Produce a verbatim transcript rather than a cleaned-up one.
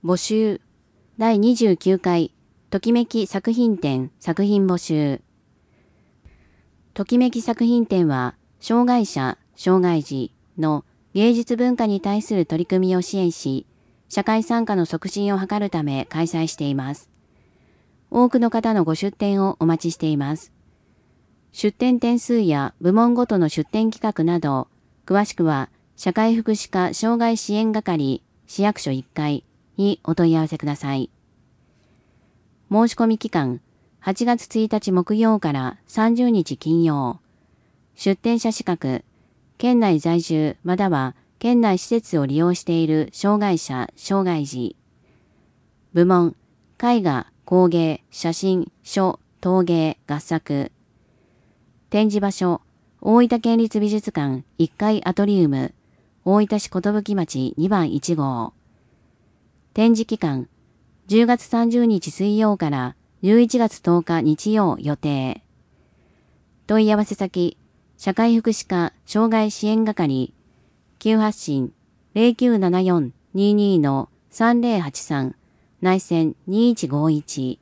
募集だいにじゅうきゅうかいときめき作品展作品募集。ときめき作品展は障害者・障害児の芸術文化に対する取り組みを支援し、社会参加の促進を図るため開催しています。多くの方のご出展をお待ちしています。出展点数や部門ごとの出展企画など、詳しくは社会福祉課障害支援係市役所いっかいにお問い合わせください。申し込み期間はちがつついたち木曜からさんじゅうにち金曜。出展者資格、県内在住または県内施設を利用している障害者・障害児。部門、絵画、工芸、写真、書、陶芸、合作。展示場所、大分県立美術館いっかいアトリウム、大分市寿町にばんいちごう。展示期間、じゅうがつさんじゅうにち水曜からじゅういちがつとおか日曜予定。問い合わせ先、社会福祉課障害支援係、急発進 ゼロきゅうななよんにーにーのさんぜろはちさん 内線にいちごいち。